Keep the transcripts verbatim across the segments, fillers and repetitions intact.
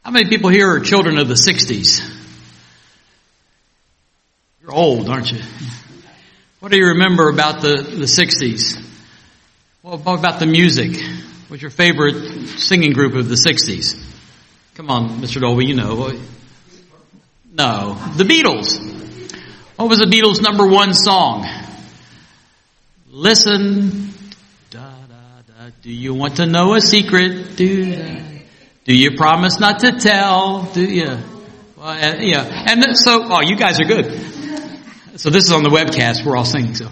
How many people here are children of the sixties? You're old, aren't you? What do you remember about the, the sixties? What about the music? What's your favorite singing group of the sixties? Come on, Mister Dolby, you know. No, the Beatles. What was the Beatles' number one song? Listen. Da, da, da. Do you want to know a secret? Do, da. Do you promise not to tell? Do you? Well, uh, yeah. And th- so, oh, you guys are good. So this is on the webcast. We're all singing. So,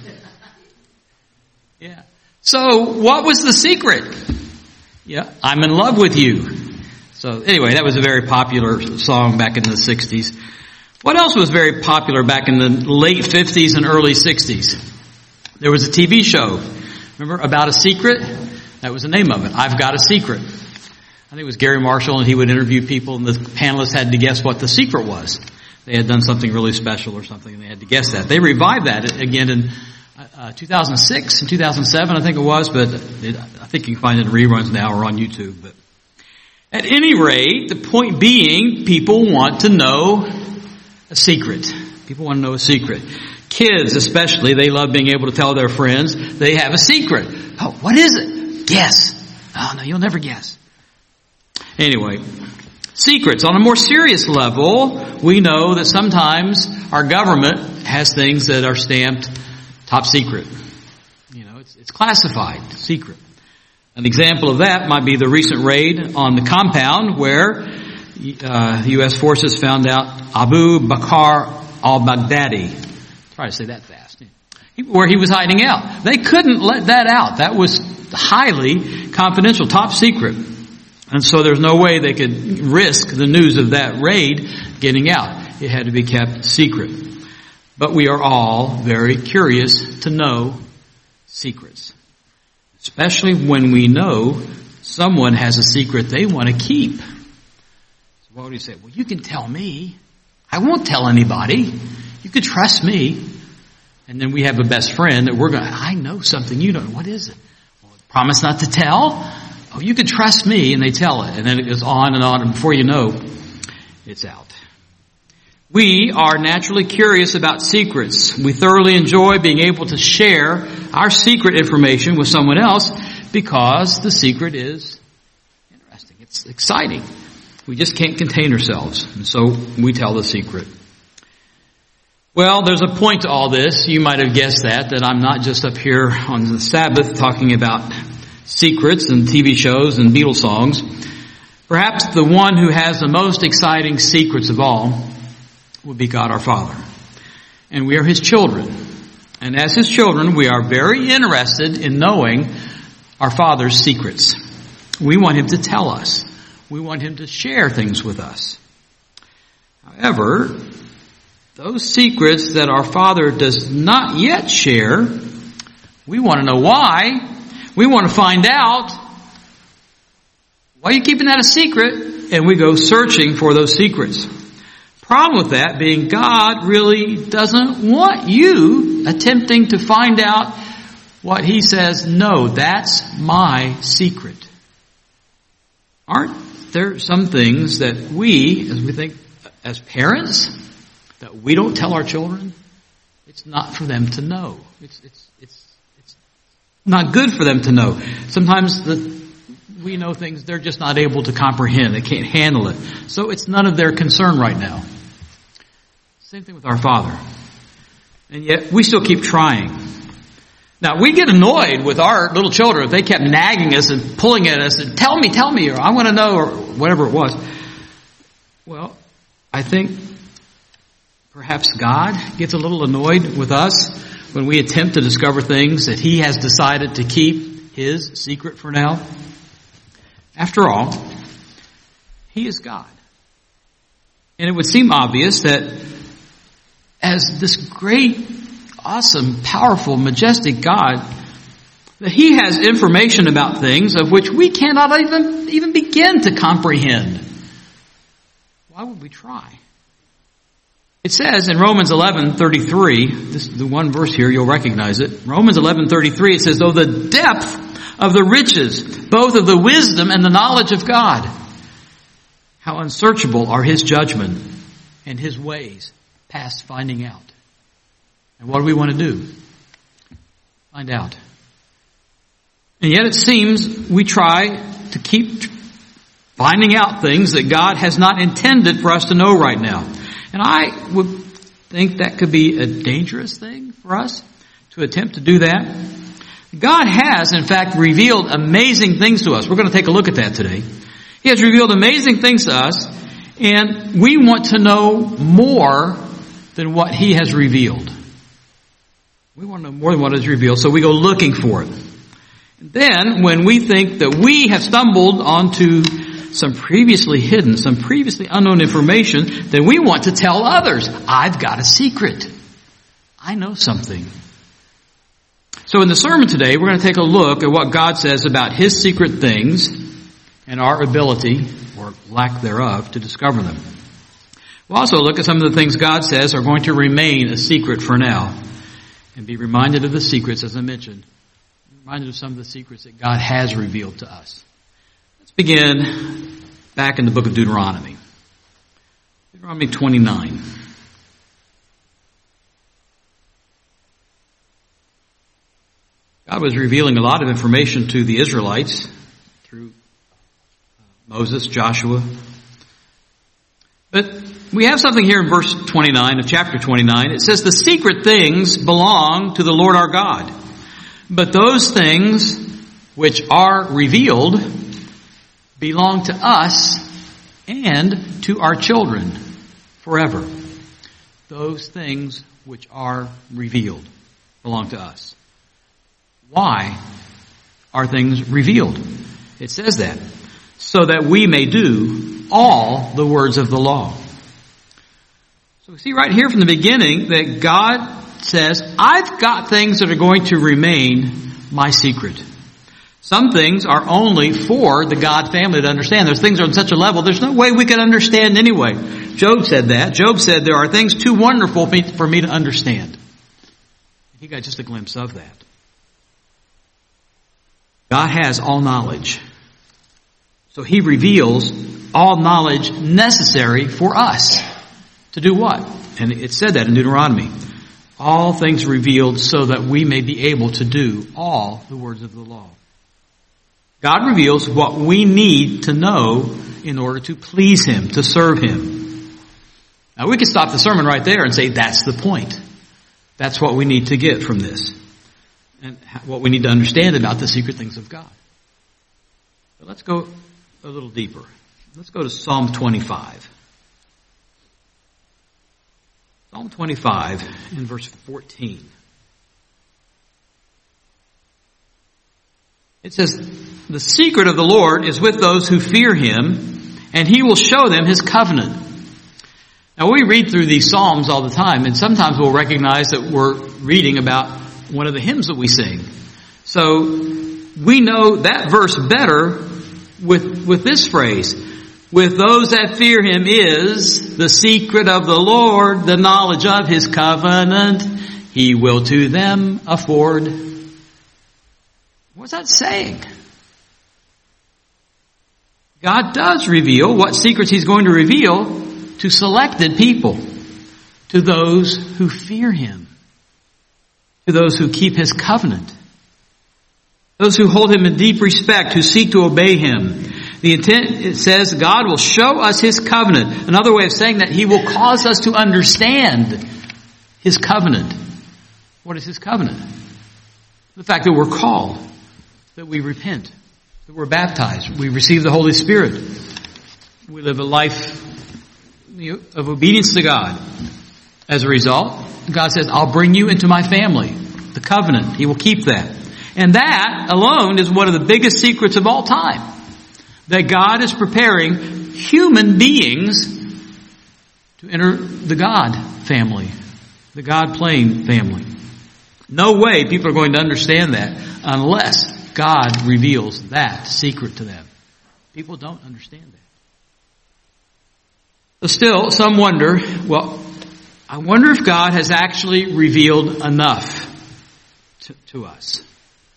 yeah. So, what was the secret? Yeah, I'm in love with you. So, anyway, that was a very popular song back in the sixties. What else was very popular back in the late fifties and early sixties? There was a T V show. Remember, About a Secret? That was the name of it. I've Got a Secret. I think it was Gary Marshall, and he would interview people, and the panelists had to guess what the secret was. They had done something really special or something, and they had to guess that. They revived that again in uh, two thousand six and two thousand seven, I think it was, but it, I think you can find it in reruns now or on YouTube. But at any rate, the point being, people want to know a secret. People want to know a secret. Kids especially, they love being able to tell their friends they have a secret. Oh, what is it? Guess. Oh, no, you'll never guess. Anyway, secrets. On a more serious level, we know that sometimes our government has things that are stamped top secret. You know, it's, it's classified, secret. An example of that might be the recent raid on the compound where uh, the U S forces found out Abu Bakr al-Baghdadi. Try to say that fast. Where he was hiding out. They couldn't let that out. That was highly confidential, top secret. And so there's no way they could risk the news of that raid getting out. It had to be kept secret. But we are all very curious to know secrets. Especially when we know someone has a secret they want to keep. So what would you say? Well, you can tell me. I won't tell anybody. You can trust me. And then we have a best friend that we're going to, I know something you don't know. What is it? Well, promise not to tell? Oh, you can trust me, and they tell it. And then it goes on and on, and before you know, it's out. We are naturally curious about secrets. We thoroughly enjoy being able to share our secret information with someone else because the secret is interesting. It's exciting. We just can't contain ourselves, and so we tell the secret. Well, there's a point to all this. You might have guessed that, that I'm not just up here on the Sabbath talking about secrets and T V shows and Beatles songs. Perhaps the one who has the most exciting secrets of all would be God our Father. And we are His children. And as His children, we are very interested in knowing our Father's secrets. We want Him to tell us. We want Him to share things with us. However, those secrets that our Father does not yet share, we want to know why. We want to find out, why are you keeping that a secret? And we go searching for those secrets. Problem with that being God really doesn't want you attempting to find out what He says, no, that's my secret. Aren't there some things that we, as we think, as parents, that we don't tell our children? It's not for them to know. It's, it's, it's, not good for them to know. Sometimes the, we know things they're just not able to comprehend. They can't handle it. So it's none of their concern right now. Same thing with our Father. And yet we still keep trying. Now we get annoyed with our little children if they kept nagging us and pulling at us and tell me, tell me, or I want to know, or whatever it was. Well, I think perhaps God gets a little annoyed with us when we attempt to discover things that He has decided to keep His secret for now. After all, He is God. And it would seem obvious that as this great, awesome, powerful, majestic God, that He has information about things of which we cannot even, even begin to comprehend. Why would we try? It says in Romans eleven thirty-three, this is the one verse here, you'll recognize it. Romans eleven thirty-three, it says, though the depth of the riches, both of the wisdom and the knowledge of God, How unsearchable are his judgment and his ways past finding out. And what do we want to do? Find out. And yet it seems we try to keep finding out things that God has not intended for us to know right now. And I would think that could be a dangerous thing for us to attempt to do that. God has, in fact, revealed amazing things to us. We're going to take a look at that today. He has revealed amazing things to us, and we want to know more than what He has revealed. We want to know more than what is revealed, so we go looking for it. And then, when we think that we have stumbled onto some previously hidden, some previously unknown information, then we want to tell others, I've got a secret. I know something. So in the sermon today, we're going to take a look at what God says about His secret things and our ability, or lack thereof, to discover them. We'll also look at some of the things God says are going to remain a secret for now, and be reminded of the secrets, as I mentioned, reminded of some of the secrets that God has revealed to us. Let's begin back in the book of Deuteronomy. Deuteronomy twenty-nine. God was revealing a lot of information to the Israelites through Moses, Joshua. But we have something here in verse twenty-nine of chapter twenty-nine. It says, the secret things belong to the Lord our God. But those things which are revealed belong to us and to our children forever. Those things which are revealed belong to us. Why are things revealed? It says that, so that we may do all the words of the law. So we see right here from the beginning that God says, I've got things that are going to remain my secret. Some things are only for the God family to understand. Those things are on such a level, there's no way we can understand anyway. Job said that. Job said, there are things too wonderful for me to understand. He got just a glimpse of that. God has all knowledge. So He reveals all knowledge necessary for us. To do what? And it said that in Deuteronomy. All things revealed so that we may be able to do all the words of the law. God reveals what we need to know in order to please Him, to serve Him. Now we can stop the sermon right there and say that's the point. That's what we need to get from this. And what we need to understand about the secret things of God. But let's go a little deeper. Let's go to Psalm twenty-five. Psalm twenty-five in verse fourteen. It says, the secret of the Lord is with those who fear Him, and He will show them His covenant. Now we read through these Psalms all the time, and sometimes we'll recognize that we're reading about one of the hymns that we sing. So we know that verse better with, with this phrase. With those that fear Him is the secret of the Lord, the knowledge of His covenant. He will to them afford. What's that saying? God does reveal what secrets He's going to reveal to selected people, to those who fear Him. To those who keep His covenant. Those who hold Him in deep respect, who seek to obey Him. The intent, it says, God will show us His covenant. Another way of saying that, He will cause us to understand His covenant. What is His covenant? The fact that we're called, that we repent, that we're baptized, we receive the Holy Spirit. We live a life of obedience to God. As a result, God says, I'll bring you into my family. The covenant. He will keep that. And that alone is one of the biggest secrets of all time. That God is preparing human beings to enter the God family. The God plane family. No way people are going to understand that unless God reveals that secret to them. People don't understand that. But still, some wonder, well, I wonder if God has actually revealed enough to, to us.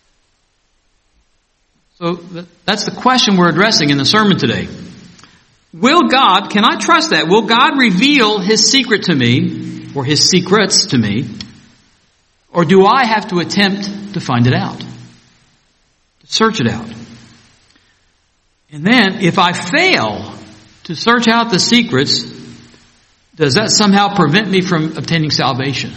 So that's the question we're addressing in the sermon today. Will God, can I trust that? Will God reveal His secret to me, or His secrets to me? Or do I have to attempt to find it out? To search it out? And then, if I fail to search out the secrets, does that somehow prevent me from obtaining salvation?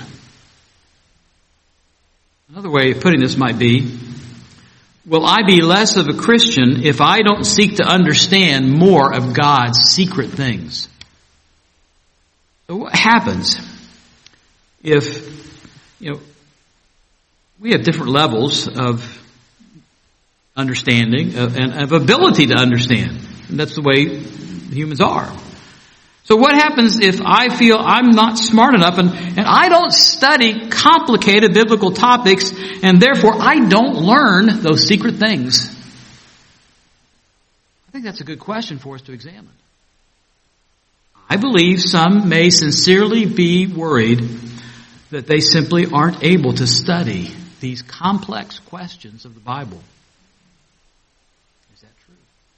Another way of putting this might be, will I be less of a Christian if I don't seek to understand more of God's secret things? So what happens if, you know, we have different levels of understanding of, and of ability to understand. And that's the way humans are. So what happens if I feel I'm not smart enough and, and I don't study complicated biblical topics and therefore I don't learn those secret things? I think that's a good question for us to examine. I believe some may sincerely be worried that they simply aren't able to study these complex questions of the Bible. Is that true?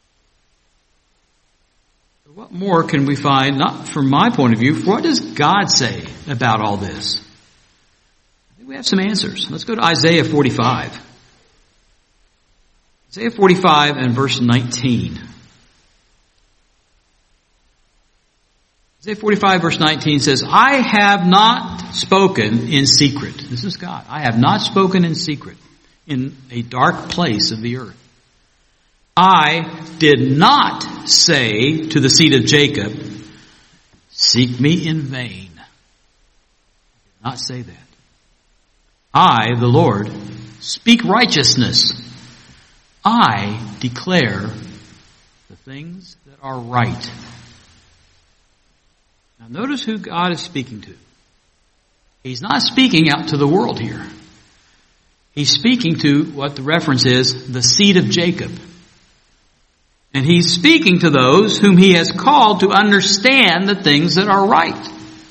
What more can we find, not from my point of view, what does God say about all this? I think we have some answers. Let's go to Isaiah forty-five. Isaiah forty-five and verse nineteen. Isaiah forty-five verse nineteen says, I have not spoken in secret. This is God. I have not spoken in secret in a dark place of the earth. I did not say to the seed of Jacob, seek me in vain. I did not say that. I, the Lord, speak righteousness. I declare the things that are right. Now notice who God is speaking to. He's not speaking out to the world here. He's speaking to what the reference is, the seed of Jacob. And He's speaking to those whom He has called to understand the things that are right.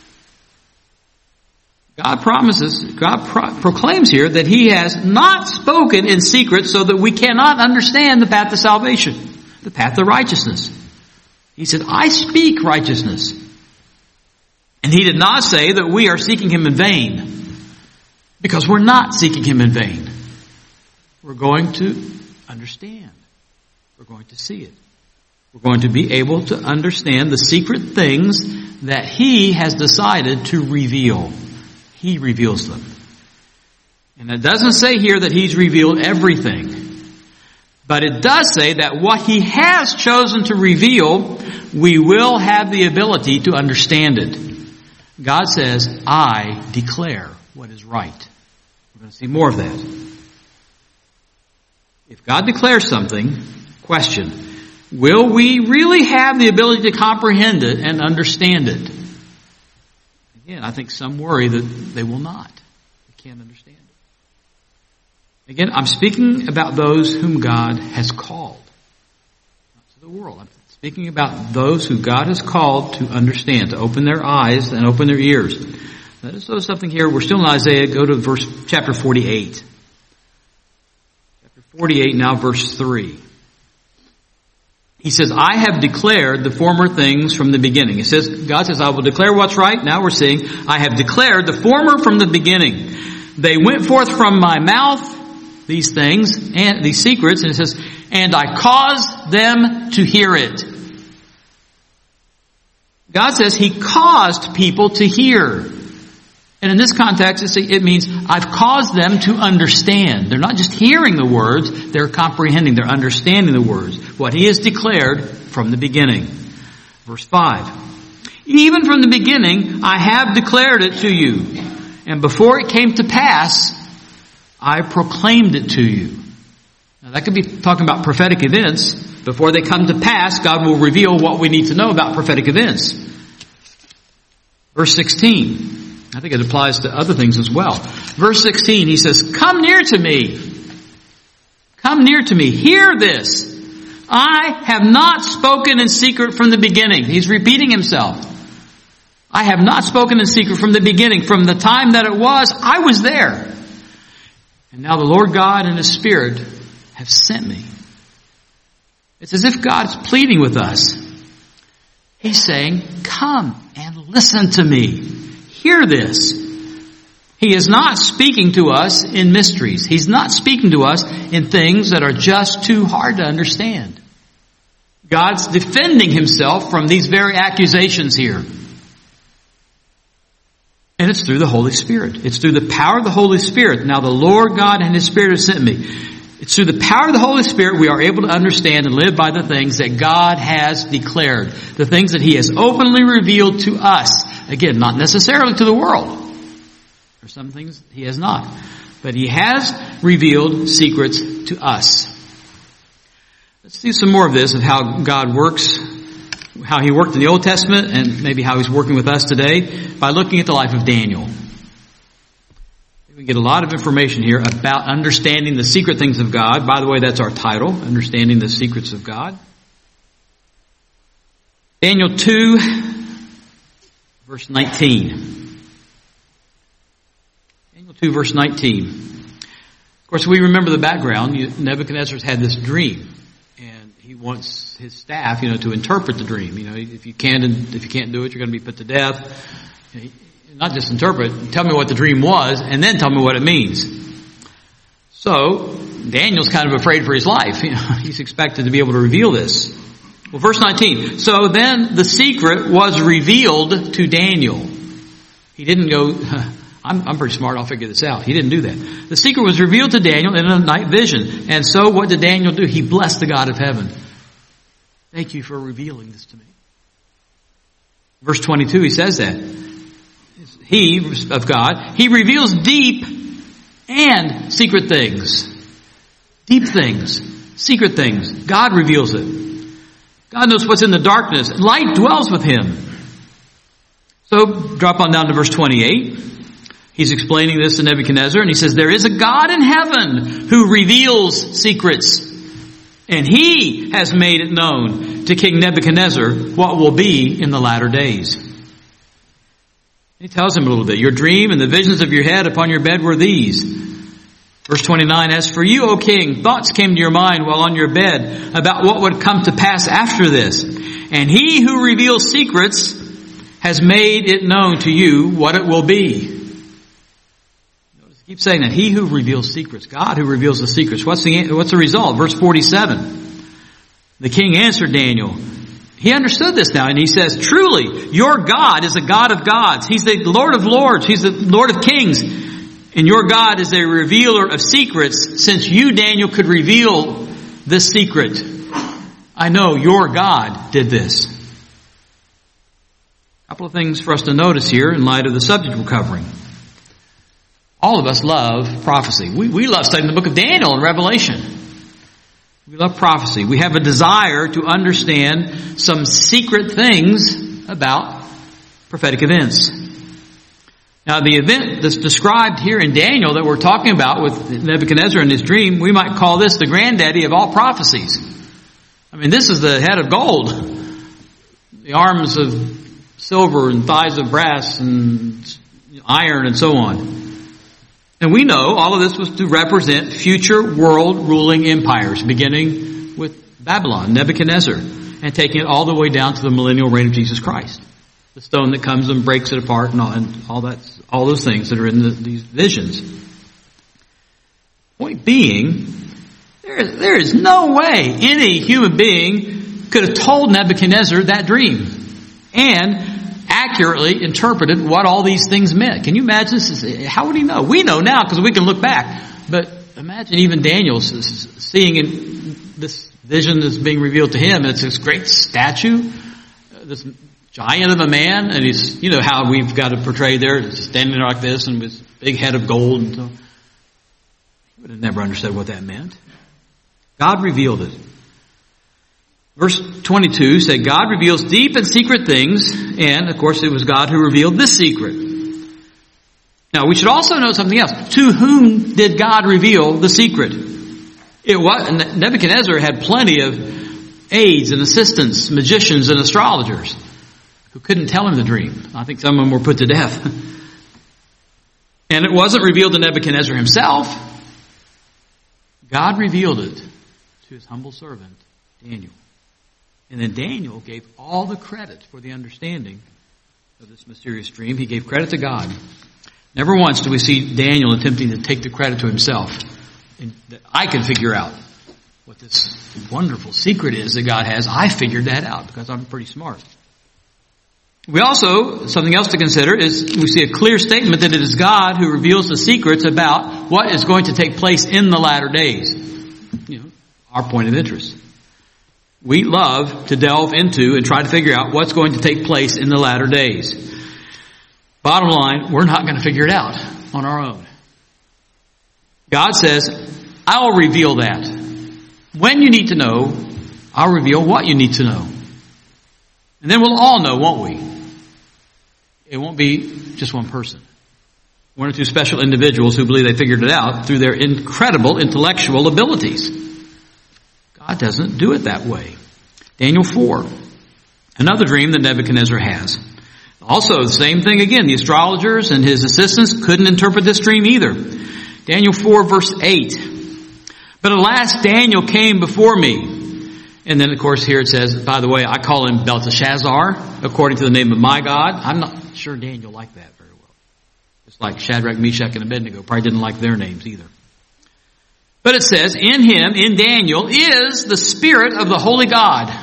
God promises, God pro- proclaims here that He has not spoken in secret so that we cannot understand the path to salvation, the path to righteousness. He said, I speak righteousness. And He did not say that we are seeking Him in vain, because we're not seeking Him in vain. We're going to understand. We're going to see it. We're going to be able to understand the secret things that He has decided to reveal. He reveals them. And it doesn't say here that He's revealed everything. But it does say that what He has chosen to reveal, we will have the ability to understand it. God says, I declare what is right. We're going to see more of that. If God declares something, question, will we really have the ability to comprehend it and understand it? Again, I think some worry that they will not. They can't understand it. Again, I'm speaking about those whom God has called. Not to the world. I'm speaking about those who God has called to understand, to open their eyes and open their ears. Notice something here. We're still in Isaiah. Go to verse chapter forty-eight. Chapter forty-eight, now verse three. He says, I have declared the former things from the beginning. It says, God says, I will declare what's right. Now we're seeing, I have declared the former from the beginning. They went forth from my mouth, these things, and these secrets, and it says, and I caused them to hear it. God says He caused people to hear. And in this context, it means I've caused them to understand. They're not just hearing the words, they're comprehending, they're understanding the words. What He has declared from the beginning. Verse five. Even from the beginning, I have declared it to you. And before it came to pass, I proclaimed it to you. Now that could be talking about prophetic events. Before they come to pass, God will reveal what we need to know about prophetic events. Verse sixteen. I think it applies to other things as well. Verse sixteen, He says, come near to me. Come near to me. Hear this. I have not spoken in secret from the beginning. He's repeating Himself. I have not spoken in secret from the beginning. From the time that it was, I was there. And now the Lord God and His Spirit have sent me. It's as if God is pleading with us. He's saying, come and listen to me. Hear this. He is not speaking to us in mysteries. He's not speaking to us in things that are just too hard to understand. God's defending himself from these very accusations here. And it's through the Holy Spirit. It's through the power of the Holy Spirit. Now the Lord God and His Spirit have sent me. It's through the power of the Holy Spirit we are able to understand and live by the things that God has declared. The things that He has openly revealed to us. Again, not necessarily to the world. There are some things He has not. But He has revealed secrets to us. Let's see some more of this, of how God works, how He worked in the Old Testament, and maybe how He's working with us today, by looking at the life of Daniel. We get a lot of information here about understanding the secret things of God. By the way, that's our title, Understanding the Secrets of God. Daniel two, verse nineteen. Daniel two, verse nineteen. Of course, we remember the background. Nebuchadnezzar's had this dream, and he wants his staff, you know, to interpret the dream. You know, if you can't, if you can't do it, you're going to be put to death. Not just interpret, tell me what the dream was, and then tell me what it means. So, Daniel's kind of afraid for his life. You know, he's expected to be able to reveal this. Well, verse nineteen. So then the secret was revealed to Daniel. He didn't go, I'm, I'm pretty smart, I'll figure this out. He didn't do that. The secret was revealed to Daniel in a night vision. And so what did Daniel do? He blessed the God of heaven. Thank you for revealing this to me. Verse twenty-two, he says that. He, of God, He reveals deep and secret things. Deep things. Secret things. God reveals it. God knows what's in the darkness. Light dwells with Him. So, drop on down to verse twenty-eight. He's explaining this to Nebuchadnezzar, and he says, there is a God in heaven who reveals secrets. And He has made it known to King Nebuchadnezzar what will be in the latter days. He tells him a little bit. Your dream and the visions of your head upon your bed were these. Verse twenty-nine, as for you, O king, thoughts came to your mind while on your bed about what would come to pass after this. And He who reveals secrets has made it known to you what it will be. Notice, keep saying that. He who reveals secrets. God who reveals the secrets. What's the, what's the result? Verse forty-seven. The king answered Daniel. He understood this now, and he says, truly, your God is a God of gods. He's the Lord of lords. He's the Lord of kings. And your God is a revealer of secrets, since you, Daniel, could reveal this secret. I know your God did this. A couple of things for us to notice here in light of the subject we're covering. All of us love prophecy. We, we love studying the book of Daniel and Revelation. We love prophecy. We have a desire to understand some secret things about prophetic events. Now, the event that's described here in Daniel that we're talking about with Nebuchadnezzar and his dream, we might call this the granddaddy of all prophecies. I mean, this is the head of gold, the arms of silver and thighs of brass and iron and so on. And we know all of this was to represent future world ruling empires, beginning with Babylon, Nebuchadnezzar, and taking it all the way down to the millennial reign of Jesus Christ. The stone that comes and breaks it apart and all, and all that, all those things that are in the, these visions. Point being, there is, there is no way any human being could have told Nebuchadnezzar that dream and accurately interpreted what all these things meant. Can you imagine this? How would he know? We know now because we can look back. But imagine even Daniel seeing in this vision that's being revealed to him. It's this great statue, this giant of a man, and he's, you know how we've got it portrayed there, it's standing there like this and with big head of gold. And so he would have never understood what that meant. God revealed it. Verse twenty-two said, God reveals deep and secret things, and of course it was God who revealed this secret. Now we should also know something else. To whom did God reveal the secret? It was, Nebuchadnezzar had plenty of aides and assistants, magicians and astrologers who couldn't tell him the dream. I think some of them were put to death. And it wasn't revealed to Nebuchadnezzar himself. God revealed it to his humble servant, Daniel. And then Daniel gave all the credit for the understanding of this mysterious dream. He gave credit to God. Never once do we see Daniel attempting to take the credit to himself. And that I can figure out what this wonderful secret is that God has. I figured that out because I'm pretty smart. We also, something else to consider is we see a clear statement that it is God who reveals the secrets about what is going to take place in the latter days. You know, our point of interest. We love to delve into and try to figure out what's going to take place in the latter days. Bottom line, we're not going to figure it out on our own. God says, I'll reveal that. When you need to know, I'll reveal what you need to know. And then we'll all know, won't we? It won't be just one person. One or two special individuals who believe they figured it out through their incredible intellectual abilities. God doesn't do it that way. Daniel four. Another dream that Nebuchadnezzar has. Also, the same thing again. The astrologers and his assistants couldn't interpret this dream either. Daniel four verse eight. But alas, Daniel came before me. And then, of course, here it says, by the way, I call him Belteshazzar, according to the name of my God. I'm not sure Daniel liked that very well. Just like Shadrach, Meshach, and Abednego probably didn't like their names either. But it says, in him, in Daniel, is the Spirit of the Holy God.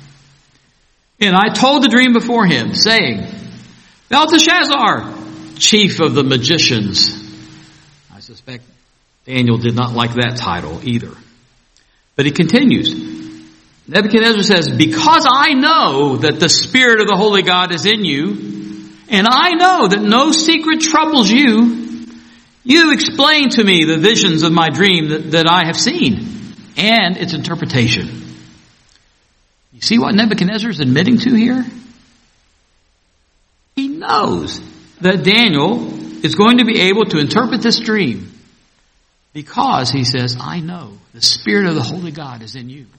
And I told the dream before him, saying, Belteshazzar, chief of the magicians. I suspect Daniel did not like that title either. But he continues. Nebuchadnezzar says, because I know that the Spirit of the Holy God is in you, and I know that no secret troubles you, you explain to me the visions of my dream that, that I have seen and its interpretation. You see what Nebuchadnezzar is admitting to here? He knows that Daniel is going to be able to interpret this dream because he says, I know the Spirit of the Holy God is in you.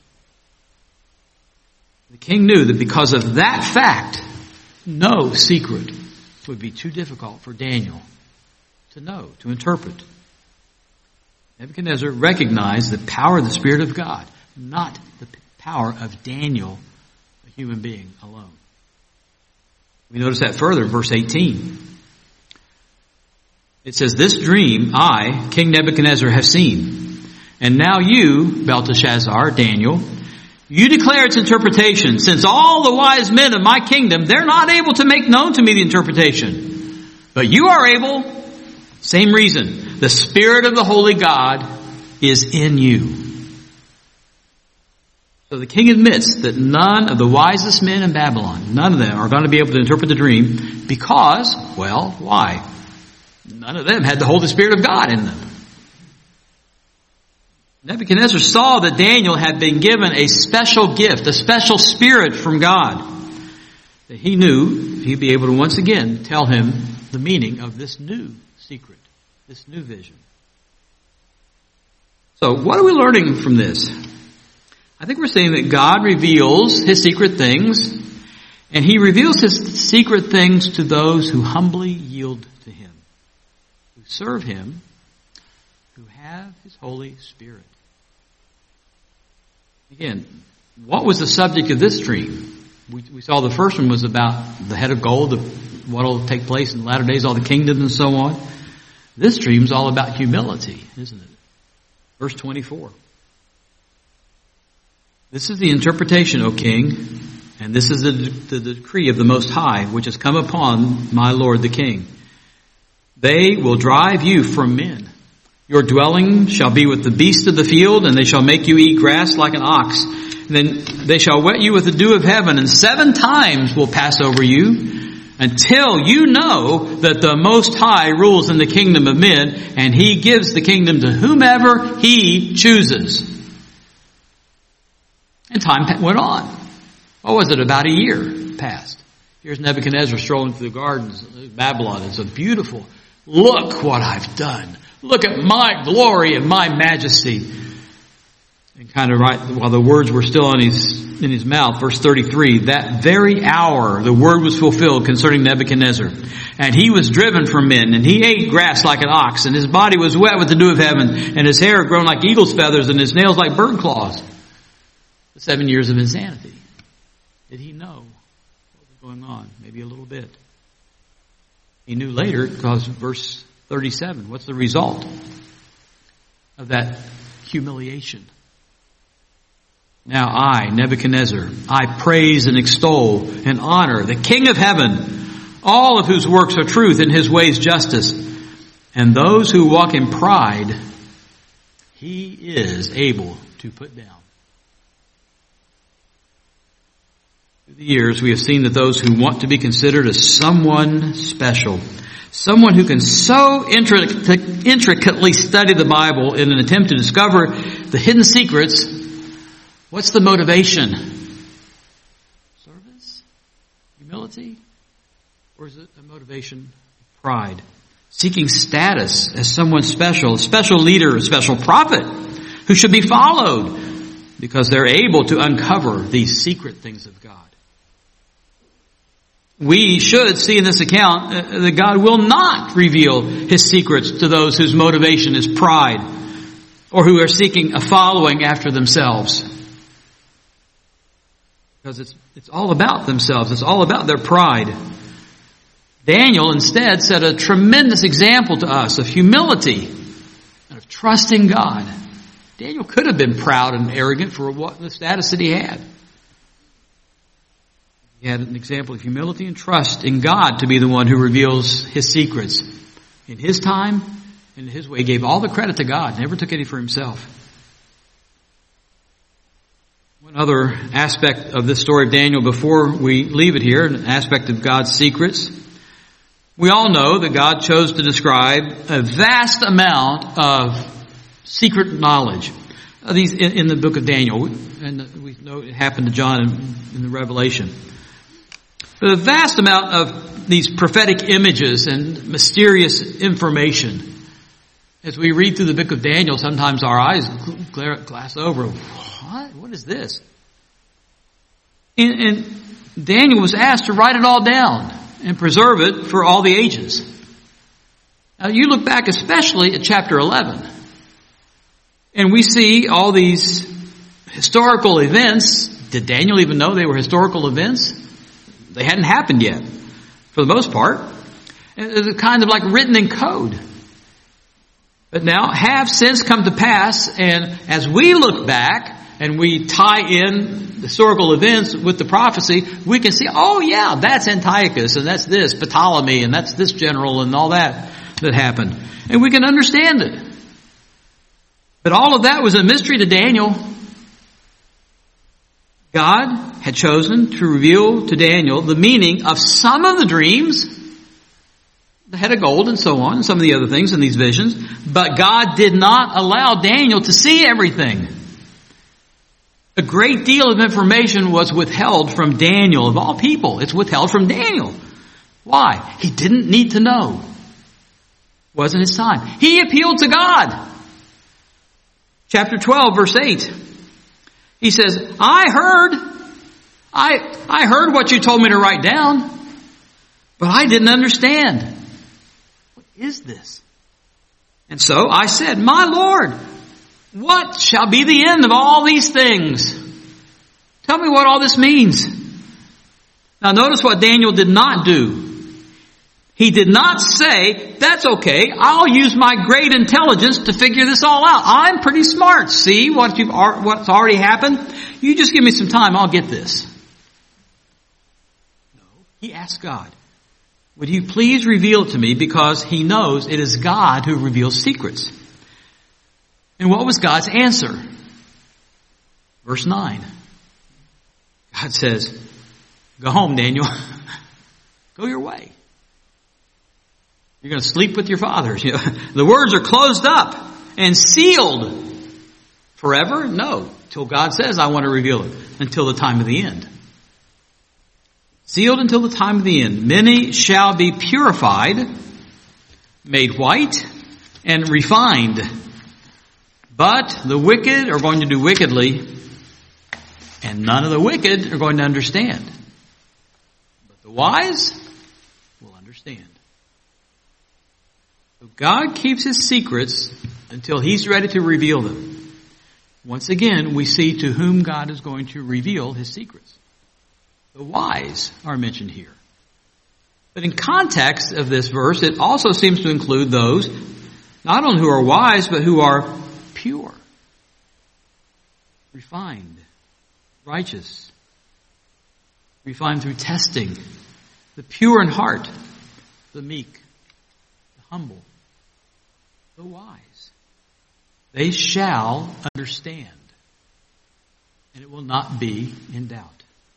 The king knew that because of that fact, no secret would be too difficult for Daniel to know, to interpret. Nebuchadnezzar recognized the power of the Spirit of God, not the power of Daniel, a human being, alone. We notice that further in verse eighteen. It says, this dream I, King Nebuchadnezzar, have seen. And now you, Belteshazzar, Daniel, you declare its interpretation, since all the wise men of my kingdom, they're not able to make known to me the interpretation. But you are able. Same reason. The Spirit of the Holy God is in you. So the king admits that none of the wisest men in Babylon, none of them are going to be able to interpret the dream because, well, why? None of them had the Holy Spirit of God in them. Nebuchadnezzar saw that Daniel had been given a special gift, a special spirit from God, that he knew he'd be able to once again tell him the meaning of this new secret, this new vision. So what are we learning from this? I think we're saying that God reveals His secret things, and He reveals His secret things to those who humbly yield to Him, who serve Him, who have His Holy Spirit. Again, what was the subject of this dream? We, we saw the first one was about the head of gold, what will take place in the latter days, all the kingdoms and so on. This dream's all about humility, isn't it? Verse twenty-four. This is the interpretation, O king, and this is the, the decree of the Most High, which has come upon my Lord the king. They will drive you from men. Your dwelling shall be with the beasts of the field, and they shall make you eat grass like an ox. And then they shall wet you with the dew of heaven, and seven times will pass over you, until you know that the Most High rules in the kingdom of men, and He gives the kingdom to whomever He chooses. And time went on. What was it? About a year passed. Here's Nebuchadnezzar strolling through the gardens of Babylon. It's a beautiful, look what I've done. Look at my glory and my majesty. And kind of right, while the words were still in his, in his mouth, verse thirty-three, that very hour the word was fulfilled concerning Nebuchadnezzar. And he was driven from men, and he ate grass like an ox, and his body was wet with the dew of heaven, and his hair grown like eagle's feathers, and his nails like bird claws. The seven years of insanity. Did he know what was going on? Maybe a little bit. He knew later because verse thirty-seven, what's the result of that humiliation? Now I, Nebuchadnezzar, I praise and extol and honor the King of heaven, all of whose works are truth and his ways justice. And those who walk in pride, he is able to put down. Through the years, we have seen that those who want to be considered as someone special, someone who can so intric- intricately study the Bible in an attempt to discover the hidden secrets, what's the motivation? Service? Humility? Or is it a motivation of pride? Seeking status as someone special, a special leader, a special prophet who should be followed because they're able to uncover these secret things of God. We should see in this account that God will not reveal his secrets to those whose motivation is pride or who are seeking a following after themselves. Because it's, it's all about themselves. It's all about their pride. Daniel instead set a tremendous example to us of humility and of trusting God. Daniel could have been proud and arrogant for what the status that he had. He had an example of humility and trust in God to be the one who reveals his secrets. In his time, in his way, he gave all the credit to God, never took any for himself. One other aspect of this story of Daniel before we leave it here, an aspect of God's secrets. We all know that God chose to describe a vast amount of secret knowledge. Uh, these in, in the book of Daniel, and we know it happened to John in, in the Revelation. But a vast amount of these prophetic images and mysterious information. As we read through the book of Daniel, sometimes our eyes glass over. What? What is this? And, and Daniel was asked to write it all down and preserve it for all the ages. Now you look back especially at chapter eleven. And we see all these historical events. Did Daniel even know they were historical events? They hadn't happened yet, for the most part. It's kind of like written in code. But now have since come to pass, and as we look back and we tie in historical events with the prophecy, we can see, oh yeah, that's Antiochus, and that's this, Ptolemy, and that's this general, and all that that happened. And we can understand it. But all of that was a mystery to Daniel. God had chosen to reveal to Daniel the meaning of some of the dreams, the head of gold and so on, and some of the other things in these visions, but God did not allow Daniel to see everything. A great deal of information was withheld from Daniel. Of all people, it's withheld from Daniel. Why? He didn't need to know. Wasn't his time. He appealed to God. Chapter twelve, verse eight. He says, I heard, I, I heard what you told me to write down, but I didn't understand. What is this? And so I said, my Lord, what shall be the end of all these things? Tell me what all this means. Now notice what Daniel did not do. He did not say, that's okay, I'll use my great intelligence to figure this all out. I'm pretty smart. See what you've, what's already happened? You just give me some time, I'll get this. No. He asked God, would you please reveal it to me, because he knows it is God who reveals secrets. And what was God's answer? Verse nine. God says, go home, Daniel. Go your way. You're going to sleep with your fathers. You know, the words are closed up and sealed forever? No. Till God says, I want to reveal it. Until the time of the end. Sealed until the time of the end. Many shall be purified, made white, and refined. But the wicked are going to do wickedly, and none of the wicked are going to understand. But the wise will understand. So God keeps his secrets until he's ready to reveal them. Once again, we see to whom God is going to reveal his secrets. The wise are mentioned here. But in context of this verse, it also seems to include those not only who are wise, but who are pure, refined, righteous, refined through testing, the pure in heart, the meek, the humble, the wise. They shall understand, and it will not be in doubt.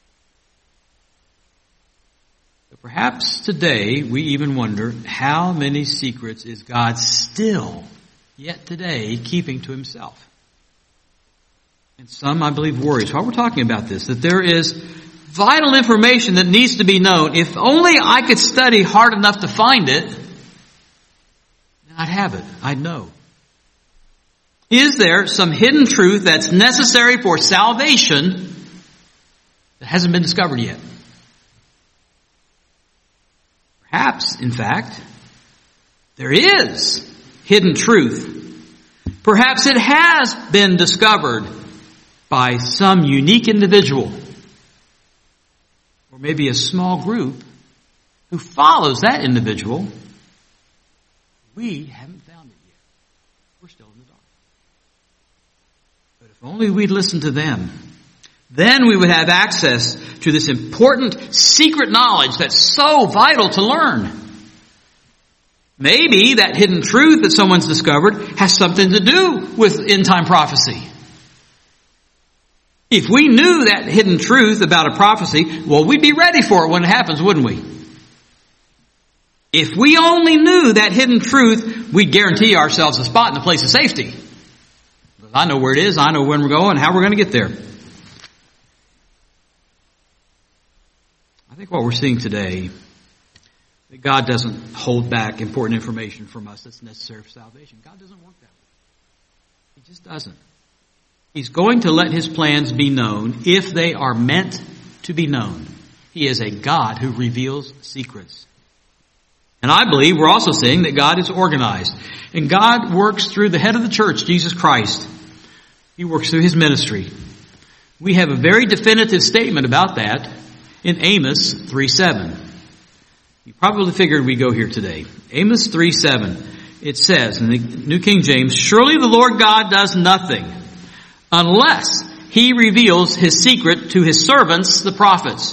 But perhaps today we even wonder, how many secrets is God still, yet today, keeping to himself? And some, I believe, worry. So while we're talking about this, that there is vital information that needs to be known. If only I could study hard enough to find it, then I'd have it. I'd know. Is there some hidden truth that's necessary for salvation that hasn't been discovered yet? Perhaps, in fact, there is hidden truth. Perhaps it has been discovered by some unique individual, or maybe a small group who follows that individual. We haven't found it yet. We're still in the dark. But if only we'd listen to them, then we would have access to this important secret knowledge that's so vital to learn. Maybe that hidden truth that someone's discovered has something to do with end-time prophecy. If we knew that hidden truth about a prophecy, well, we'd be ready for it when it happens, wouldn't we? If we only knew that hidden truth, we'd guarantee ourselves a spot in a place of safety. I know where it is, I know when we're going, how we're going to get there. I think what we're seeing today, that God doesn't hold back important information from us that's necessary for salvation. God doesn't work that way. He just doesn't. He's going to let his plans be known if they are meant to be known. He is a God who reveals secrets. And I believe we're also seeing that God is organized. And God works through the head of the church, Jesus Christ. He works through his ministry. We have a very definitive statement about that in Amos three seven. You probably figured we'd go here today. Amos three seven. It says in the New King James, "Surely the Lord God does nothing unless he reveals his secret to his servants, the prophets."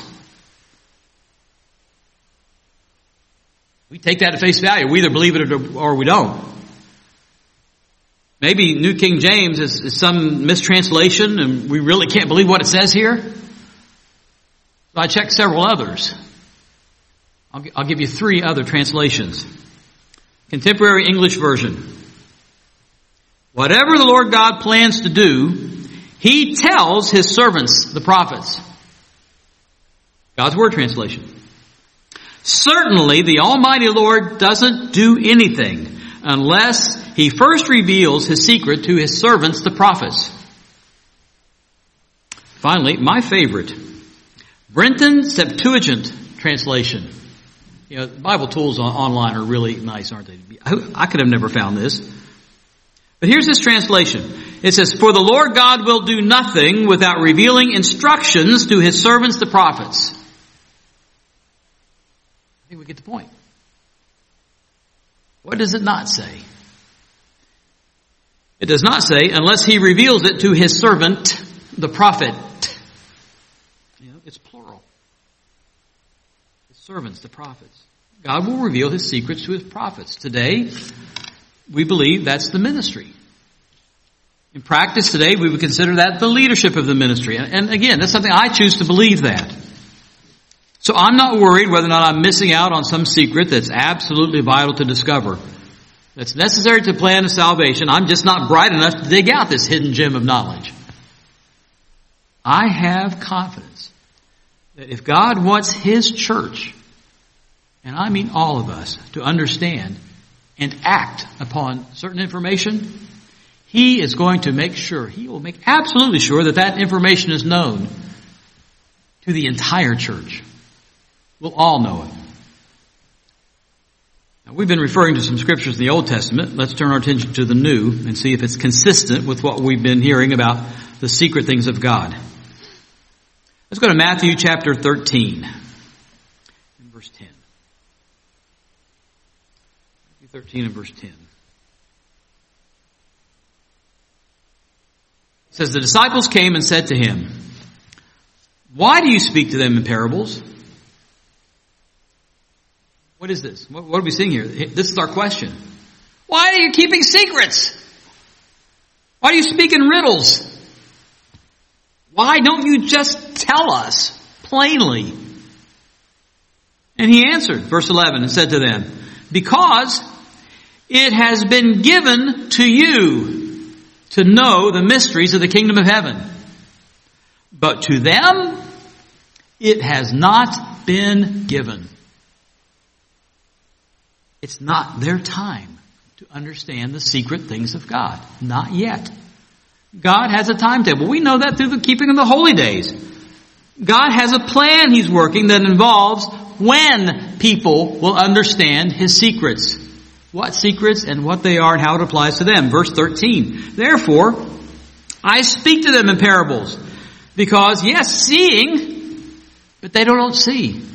We take that at face value. We either believe it or we don't. Maybe New King James is, is some mistranslation and we really can't believe what it says here. So I checked several others. I'll, I'll give you three other translations. Contemporary English Version. "Whatever the Lord God plans to do, he tells his servants, the prophets." God's Word translation. "Certainly the Almighty Lord doesn't do anything unless he first reveals his secret to his servants, the prophets." Finally, my favorite, Brenton Septuagint translation. You know, Bible tools on, online are really nice, aren't they? I, I could have never found this. But here's this translation. It says, "For the Lord God will do nothing without revealing instructions to his servants, the prophets." I think we get the point. What does it not say? It does not say, unless he reveals it to his servant, the prophet. You know, it's plural. His servants, the prophets. God will reveal his secrets to his prophets. Today, we believe that's the ministry. In practice today, we would consider that the leadership of the ministry. And, and again, that's something I choose to believe that. So I'm not worried whether or not I'm missing out on some secret that's absolutely vital to discover. That's necessary to plan a salvation. I'm just not bright enough to dig out this hidden gem of knowledge. I have confidence that if God wants his church, and I mean all of us, to understand and act upon certain information, he is going to make sure, he will make absolutely sure that that information is known to the entire church. We'll all know it. Now, we've been referring to some scriptures in the Old Testament. Let's turn our attention to the New and see if it's consistent with what we've been hearing about the secret things of God. Let's go to Matthew chapter thirteen, and verse ten. Matthew thirteen and verse ten. It says, the disciples came and said to him, why do you speak to them in parables? What is this? What, what are we seeing here? This is our question. Why are you keeping secrets? Why do you speak in riddles? Why don't you just tell us plainly? And he answered, verse eleven, and said to them, because it has been given to you to know the mysteries of the kingdom of heaven. But to them, it has not been given. It's not their time to understand the secret things of God. Not yet. God has a timetable. We know that through the keeping of the holy days. God has a plan He's working that involves when people will understand His secrets. What secrets and what they are and how it applies to them. Verse thirteen. Therefore, I speak to them in parables. Because, yes, seeing, but they don't see.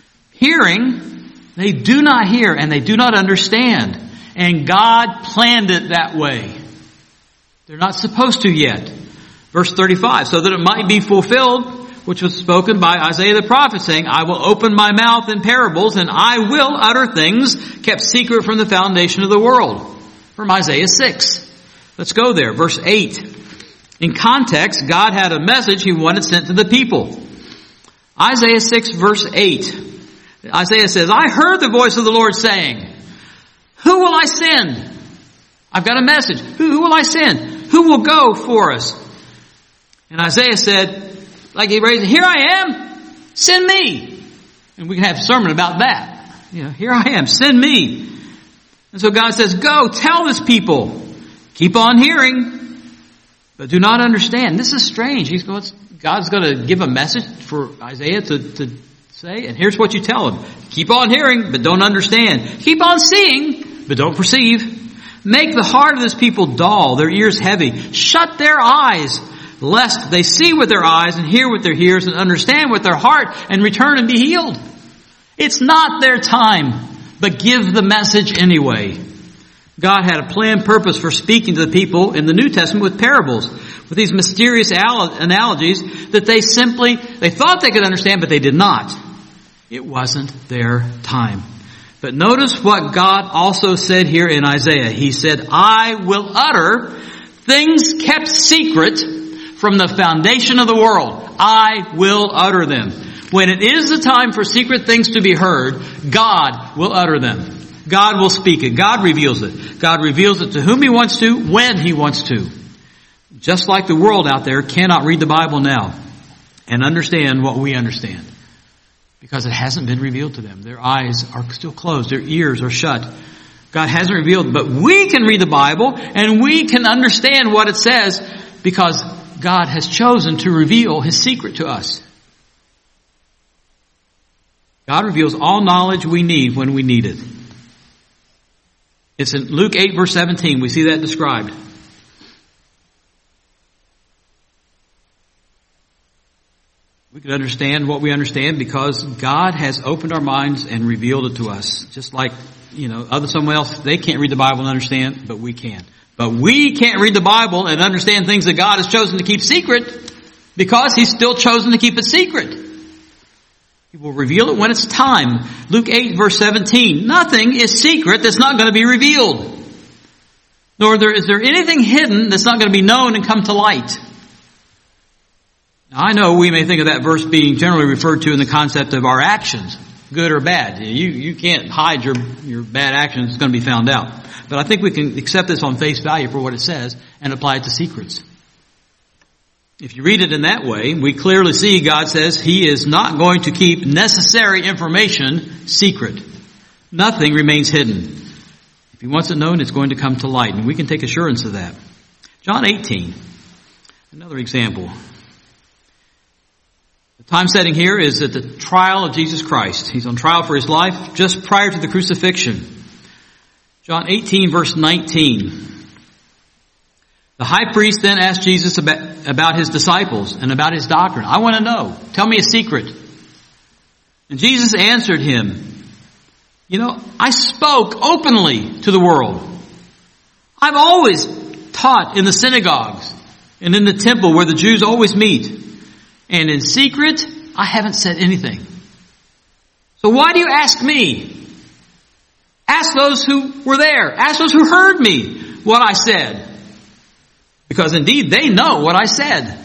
Hearing, they do not hear and they do not understand. And God planned it that way. They're not supposed to yet. Verse thirty-five, so that it might be fulfilled, which was spoken by Isaiah the prophet, saying, I will open my mouth in parables, and I will utter things kept secret from the foundation of the world. From Isaiah six. Let's go there. Verse eight. In context, God had a message He wanted sent to the people. Isaiah six verse eight. Isaiah says, I heard the voice of the Lord saying, who will I send? I've got a message. Who, who will I send? Who will go for us? And Isaiah said, like he raised, here I am, send me. And we can have a sermon about that. You know, here I am, send me. And so God says, go, tell this people. Keep on hearing, but do not understand. This is strange. He's going, God's going to give a message for Isaiah to, to say, and here's what you tell him. Keep on hearing, but don't understand. Keep on seeing, but don't perceive. Make the heart of this people dull, their ears heavy. Shut their eyes, lest they see with their eyes and hear with their ears and understand with their heart and return and be healed. It's not their time, but give the message anyway. God had a planned purpose for speaking to the people in the New Testament with parables, with these mysterious analogies that they simply, they thought they could understand, but they did not. It wasn't their time. But notice what God also said here in Isaiah. He said, I will utter things kept secret from the foundation of the world. I will utter them. When it is the time for secret things to be heard, God will utter them. God will speak it. God reveals it. God reveals it to whom He wants to, when He wants to. Just like the world out there cannot read the Bible now and understand what we understand. Because it hasn't been revealed to them. Their eyes are still closed. Their ears are shut. God hasn't revealed. But we can read the Bible and we can understand what it says because God has chosen to reveal His secret to us. God reveals all knowledge we need when we need it. It's in Luke eight verse seventeen. We see that described. We can understand what we understand because God has opened our minds and revealed it to us. Just like, you know, other someone else, they can't read the Bible and understand, but we can. But we can't read the Bible and understand things that God has chosen to keep secret because He's still chosen to keep it secret. He will reveal it when it's time. Luke eight verse seventeen. Nothing is secret that's not going to be revealed. Nor there, is there anything hidden that's not going to be known and come to light. Now, I know we may think of that verse being generally referred to in the concept of our actions, good or bad. You, you can't hide your, your bad actions. It's going to be found out. But I think we can accept this on face value for what it says and apply it to secrets. If you read it in that way, we clearly see God says He is not going to keep necessary information secret. Nothing remains hidden. If He wants it known, it's going to come to light. And we can take assurance of that. John eighteen, another example. The time setting here is at the trial of Jesus Christ. He's on trial for His life just prior to the crucifixion. John eighteen verse nineteen. The high priest then asked Jesus about, about his disciples and about his doctrine. I want to know. Tell me a secret. And Jesus answered him, you know, I spoke openly to the world. I've always taught in the synagogues and in the temple where the Jews always meet. And in secret, I haven't said anything. So why do you ask me? Ask those who were there. Ask those who heard me what I said. Because indeed they know what I said.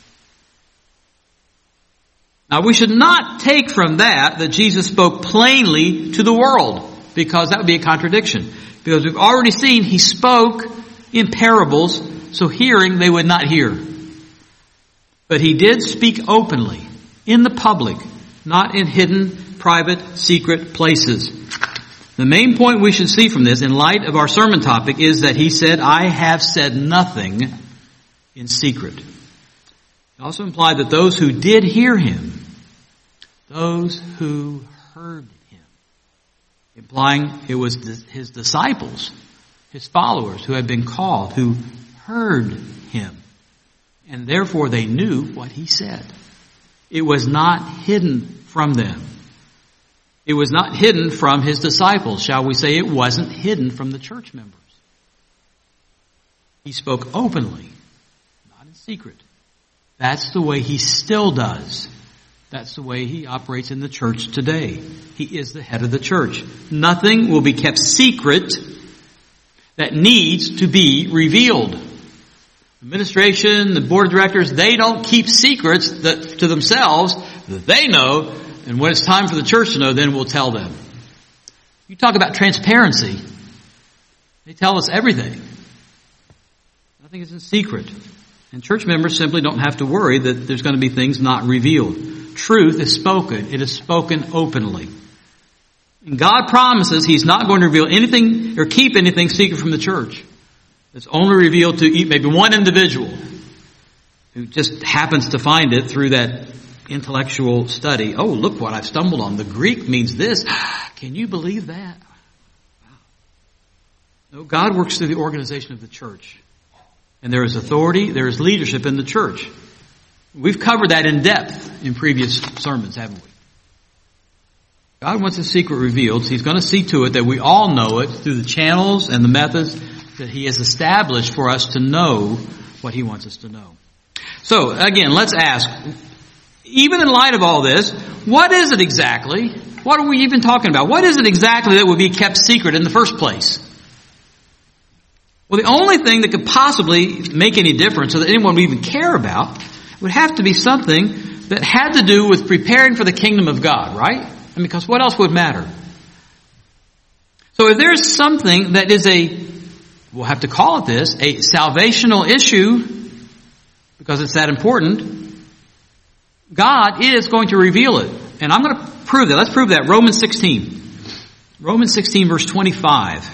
Now we should not take from that that Jesus spoke plainly to the world, because that would be a contradiction. Because we've already seen he spoke in parables, so hearing they would not hear. But he did speak openly, in the public, not in hidden, private, secret places. The main point we should see from this, in light of our sermon topic, is that he said, I have said nothing in secret. It also implied that those who did hear him, those who heard him, implying it was his disciples, his followers who had been called, who heard him, and therefore they knew what he said. It was not hidden from them. It was not hidden from his disciples. Shall we say it wasn't hidden from the church members? He spoke openly, not in secret. That's the way he still does. That's the way he operates in the church today. He is the head of the church. Nothing will be kept secret that needs to be revealed. Administration, the board of directors, they don't keep secrets that to themselves that they know, and when it's time for the church to know, then we'll tell them. You talk about transparency. They tell us everything. Nothing is in secret. And church members simply don't have to worry that there's going to be things not revealed. Truth is spoken. It is spoken openly. And God promises he's not going to reveal anything or keep anything secret from the church. It's only revealed to maybe one individual who just happens to find it through that intellectual study. Oh, look what I've stumbled on. The Greek means this. Can you believe that? Wow. No, God works through the organization of the church. And there is authority, there is leadership in the church. We've covered that in depth in previous sermons, haven't we? God wants his secret revealed, so he's going to see to it that we all know it through the channels and the methods that he has established for us to know what he wants us to know. So, again, let's ask, even in light of all this, what is it exactly? What are we even talking about? What is it exactly that would be kept secret in the first place? Well, the only thing that could possibly make any difference, so that anyone would even care about, would have to be something that had to do with preparing for the kingdom of God, right? I mean, because what else would matter? So if there's something that is a, we'll have to call it this, a salvational issue, because it's that important, God is going to reveal it. And I'm going to prove that. Let's prove that. Romans sixteen. Romans sixteen, verse twenty-five.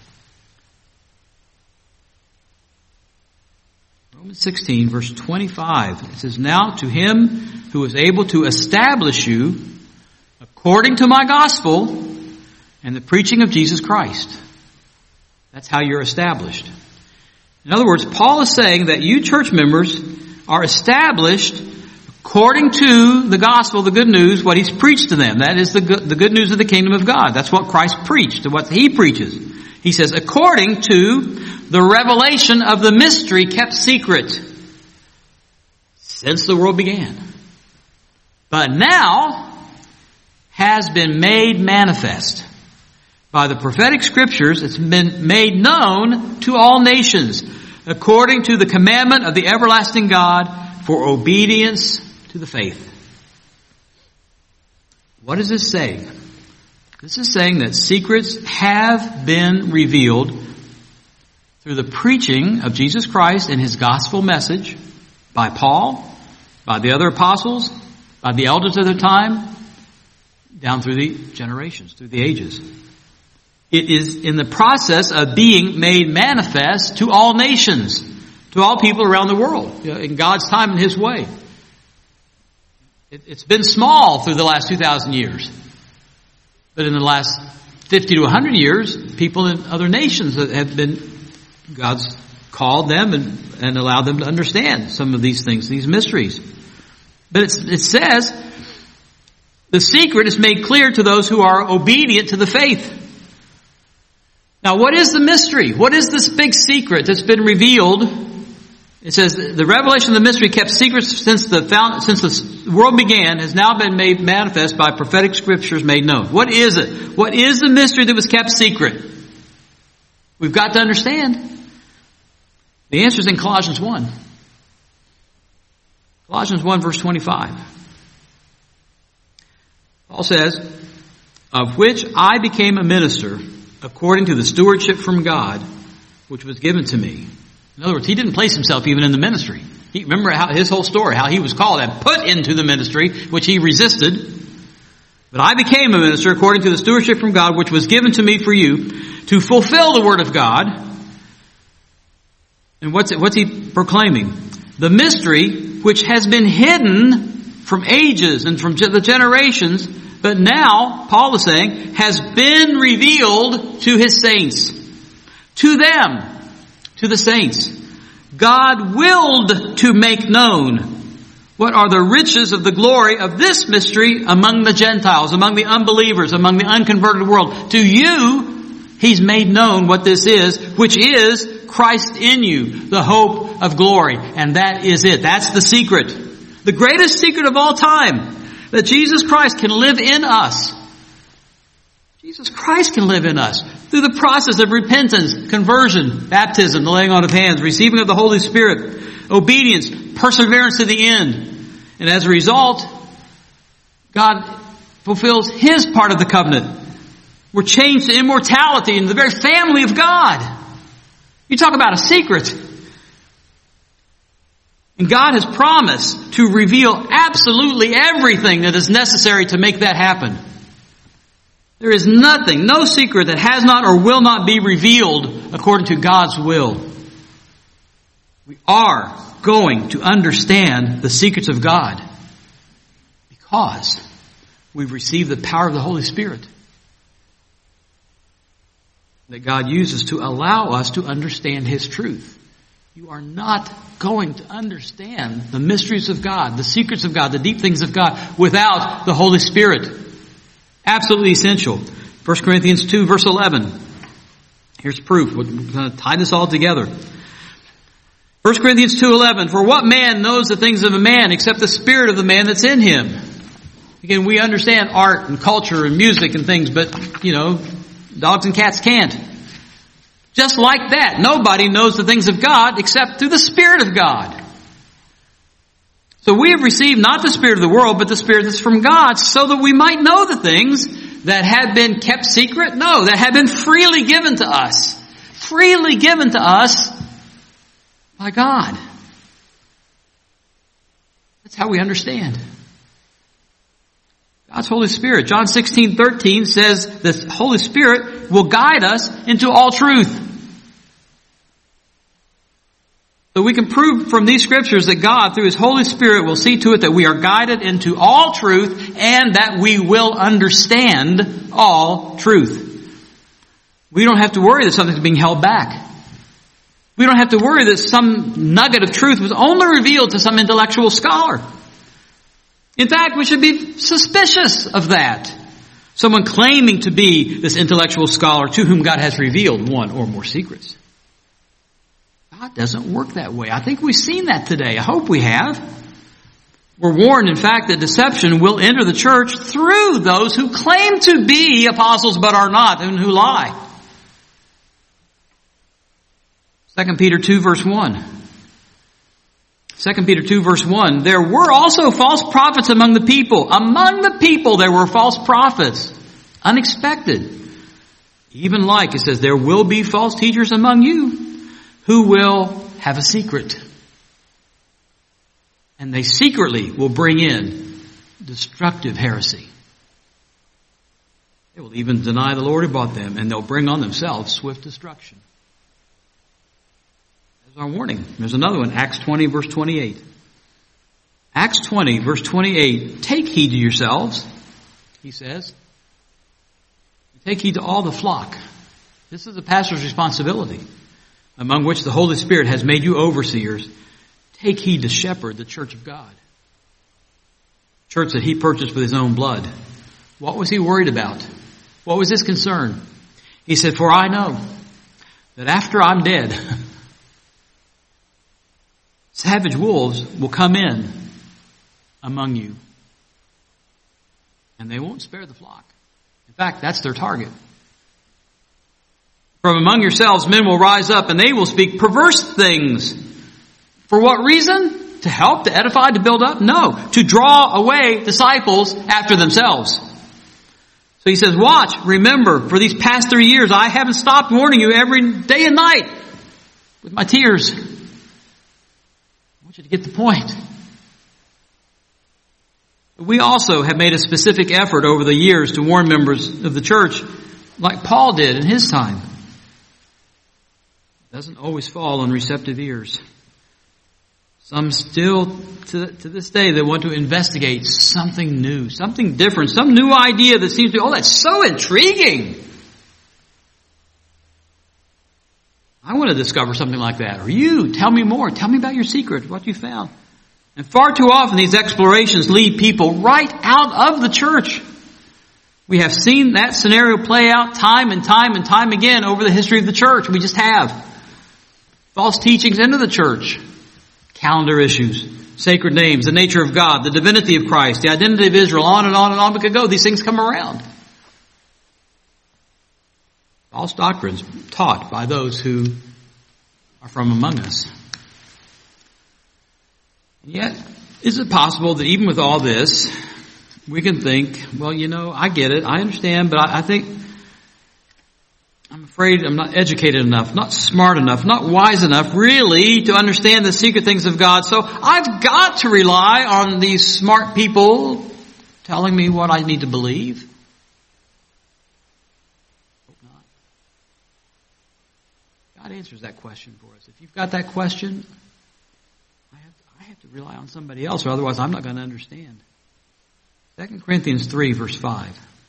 Romans sixteen, verse twenty-five. It says, now to him who is able to establish you according to my gospel and the preaching of Jesus Christ. That's how you're established. In other words, Paul is saying that you church members are established according to the gospel, the good news, what he's preached to them. That is the good, the good news of the kingdom of God. That's what Christ preached, what he preaches. He says, according to the revelation of the mystery kept secret since the world began, but now has been made manifest. By the prophetic scriptures, it's been made known to all nations, according to the commandment of the everlasting God, for obedience to the faith. What is this saying? This is saying that secrets have been revealed through the preaching of Jesus Christ and his gospel message by Paul, by the other apostles, by the elders of their time, down through the generations, through the ages. It is in the process of being made manifest to all nations, to all people around the world, in God's time and his way. It's been small through the last two thousand years. But in the last fifty to one hundred years, people in other nations have been, God's called them and, and allowed them to understand some of these things, these mysteries. But it's, it says, the secret is made clear to those who are obedient to the faith. Now, what is the mystery? What is this big secret that's been revealed? It says, the revelation of the mystery kept secret since the found, since the world began has now been made manifest by prophetic scriptures made known. What is it? What is the mystery that was kept secret? We've got to understand. The answer is in Colossians one. Colossians one verse twenty-five. Paul says, of which I became a minister according to the stewardship from God, which was given to me. In other words, he didn't place himself even in the ministry. He, remember how his whole story, how he was called and put into the ministry, which he resisted. But I became a minister according to the stewardship from God, which was given to me for you, to fulfill the word of God. And what's it, what's he proclaiming? The mystery which has been hidden from ages and from the generations, but now, Paul is saying, has been revealed to his saints. To them. To the saints. God willed to make known what are the riches of the glory of this mystery among the Gentiles, among the unbelievers, among the unconverted world. To you, he's made known what this is, which is Christ in you, the hope of glory. And that is it. That's the secret. The greatest secret of all time. That Jesus Christ can live in us. Jesus Christ can live in us through the process of repentance, conversion, baptism, the laying on of hands, receiving of the Holy Spirit, obedience, perseverance to the end. And as a result, God fulfills His part of the covenant. We're changed to immortality in the very family of God. You talk about a secret. And God has promised to reveal absolutely everything that is necessary to make that happen. There is nothing, no secret that has not or will not be revealed according to God's will. We are going to understand the secrets of God because we've received the power of the Holy Spirit that God uses to allow us to understand His truth. You are not going to understand the mysteries of God, the secrets of God, the deep things of God without the Holy Spirit. Absolutely essential. First Corinthians two verse eleven. Here's proof. We're going to tie this all together. First Corinthians two eleven. For what man knows the things of a man except the spirit of the man that's in him? Again, we understand art and culture and music and things, but, you know, dogs and cats can't. Just like that, nobody knows the things of God except through the Spirit of God. So we have received not the spirit of the world, but the Spirit that's from God, so that we might know the things that had been kept secret. No, that had been freely given to us. Freely given to us by God. That's how we understand. God's Holy Spirit. John sixteen thirteen says the Holy Spirit will guide us into all truth. So we can prove from these scriptures that God, through His Holy Spirit, will see to it that we are guided into all truth and that we will understand all truth. We don't have to worry that something's being held back. We don't have to worry that some nugget of truth was only revealed to some intellectual scholar. In fact, we should be suspicious of that. Someone claiming to be this intellectual scholar to whom God has revealed one or more secrets. God doesn't work that way. I think we've seen that today. I hope we have. We're warned, in fact, that deception will enter the church through those who claim to be apostles but are not and who lie. Second Peter two verse one. Second Peter two verse one. There were also false prophets among the people. Among the people there were false prophets. Unexpected. Even like, it says, there will be false teachers among you who will have a secret. And they secretly will bring in destructive heresy. They will even deny the Lord who bought them, and they'll bring on themselves swift destruction. There's our warning. There's another one, Acts twenty verse twenty-eight. Acts twenty verse twenty-eight. Take heed to yourselves, he says. Take heed to all the flock. This is the pastor's responsibility. among which the Holy Spirit has made you overseers, take heed to shepherd the church of God. Church that he purchased with his own blood. What was he worried about? What was his concern? He said, for I know that after I'm dead, savage wolves will come in among you. And they won't spare the flock. In fact, that's their target. From among yourselves men will rise up and they will speak perverse things. For what reason? To help, to edify, to build up? No. To draw away disciples after themselves. So he says, watch, remember, for these past three years I haven't stopped warning you every day and night with my tears. I want you to get the point. We also have made a specific effort over the years to warn members of the church like Paul did in his time. It doesn't always fall on receptive ears. Some still, to, to this day, they want to investigate something new, something different, some new idea that seems to be, oh, that's so intriguing. I want to discover something like that. Or you, tell me more. Tell me about your secret, what you found. And far too often these explorations lead people right out of the church. We have seen that scenario play out time and time and time again over the history of the church. We just have. False teachings into the church. Calendar issues. Sacred names. The nature of God. The divinity of Christ. The identity of Israel. On and on and on we could go. These things come around. False doctrines taught by those who are from among us. Yet, is it possible that even with all this, we can think, well, you know, I get it, I understand, but I, I think, I'm afraid I'm not educated enough, not smart enough, not wise enough, really, to understand the secret things of God, so I've got to rely on these smart people telling me what I need to believe. Hope not. God answers that question for us. If you've got that question, I have to rely on somebody else, or otherwise I'm not going to understand. Second Corinthians three, verse five.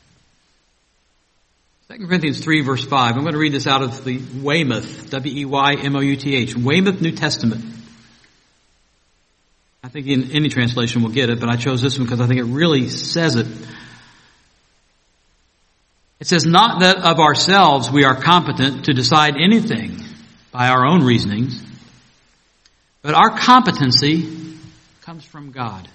Second Corinthians three, verse five. I'm going to read this out of the Weymouth, W E Y M O U T H, Weymouth New Testament. I think in any translation will get it, but I chose this one because I think it really says it. It says, not that of ourselves we are competent to decide anything by our own reasonings, but our competency comes from God.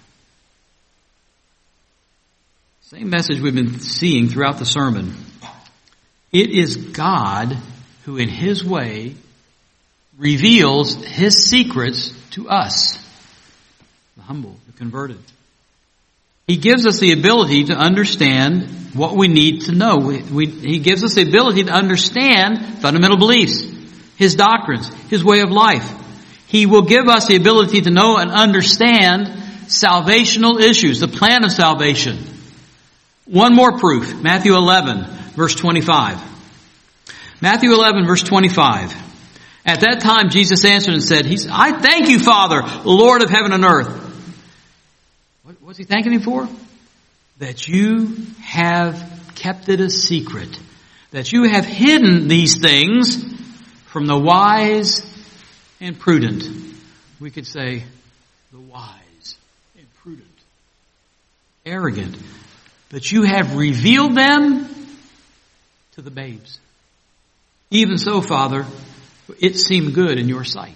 Same message we've been seeing throughout the sermon. It is God who in His way reveals His secrets to us, the humble, the converted. He gives us the ability to understand what we need to know. We, we, he gives us the ability to understand fundamental beliefs, His doctrines, His way of life. He will give us the ability to know and understand salvational issues, the plan of salvation. One more proof, Matthew eleven, verse twenty-five. Matthew eleven, verse twenty-five. At that time, Jesus answered and said, He's, I thank you, Father, Lord of heaven and earth. What was He thanking Him for? That you have kept it a secret. That you have hidden these things from the wise and prudent. We could say the wise and prudent. Arrogant. But you have revealed them to the babes. Even so, Father, it seemed good in your sight.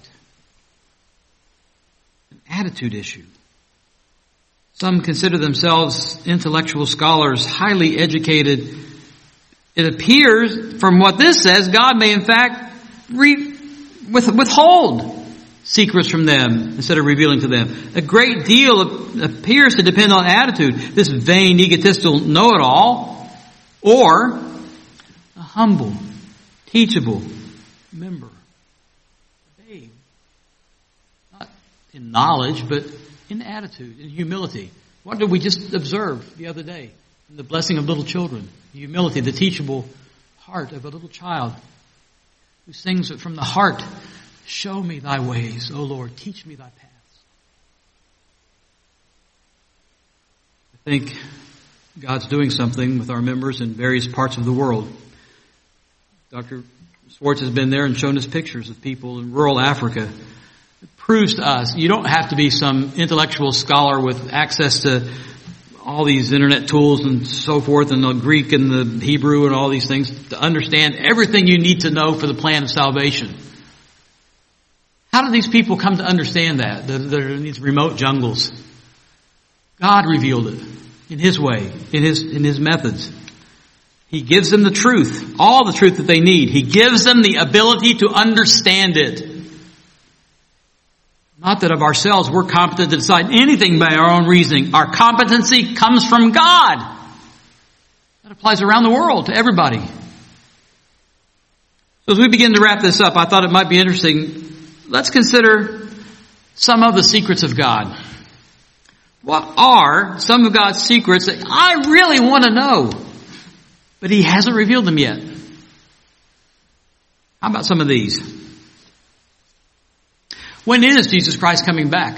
An attitude issue. Some consider themselves intellectual scholars, highly educated. It appears from what this says, God may in fact re- with, withhold secrets from them instead of revealing to them. A great deal of, appears to depend on attitude. This vain, egotistical know-it-all, or a humble, teachable member. Babe. Not in knowledge, but in attitude, in humility. What did we just observe the other day? In the blessing of little children. The humility, the teachable heart of a little child who sings it from the heart. Show me thy ways, O Lord. Teach me thy paths. I think God's doing something with our members in various parts of the world. Doctor Swartz has been there and shown us pictures of people in rural Africa. It proves to us you don't have to be some intellectual scholar with access to all these internet tools and so forth, and the Greek and the Hebrew and all these things to understand everything you need to know for the plan of salvation. How do these people come to understand that? They're in these remote jungles. God revealed it in His way, in His, in His methods. He gives them the truth, all the truth that they need. He gives them the ability to understand it. Not that of ourselves we're competent to decide anything by our own reasoning. Our competency comes from God. That applies around the world to everybody. So as we begin to wrap this up, I thought it might be interesting. Let's consider some of the secrets of God. What are some of God's secrets that I really want to know, but He hasn't revealed them yet? How about some of these? When is Jesus Christ coming back?